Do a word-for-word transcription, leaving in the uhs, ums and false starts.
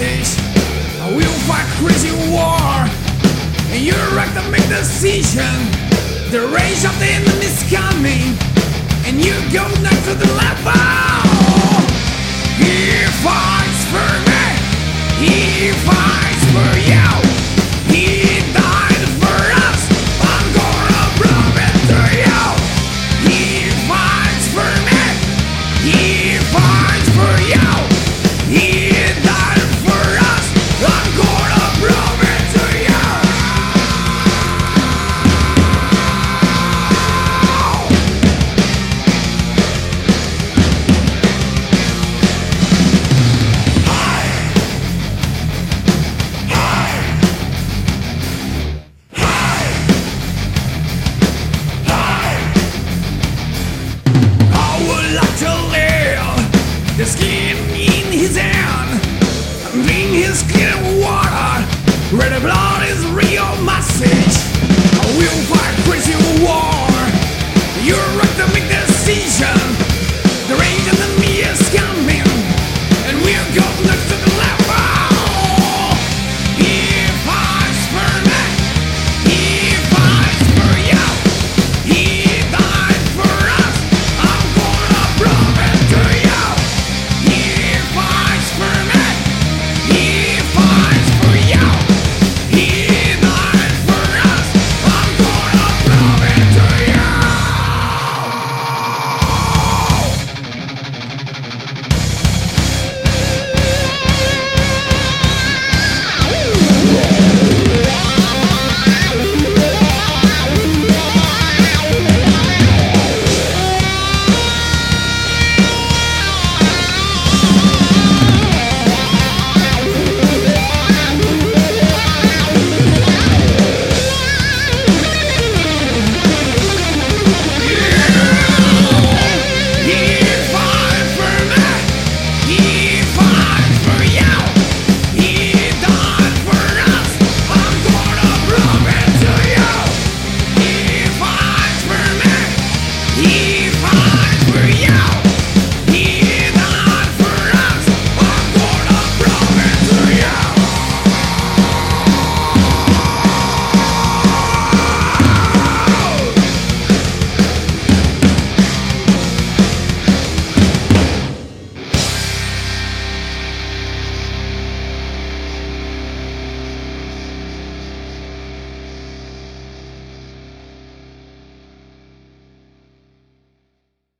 message. We'll fight crazy war, and you're right to make decision. The rage of the enemy's coming, and you go next to the level. He fights for me, he fights for you. He died for us, I'm gonna prove it to you. He fights for me, he fights for you. He died for us, I'm gonna prove it to you. I would like to live, the skin in his hand, being his clear water, where the blood is real massive.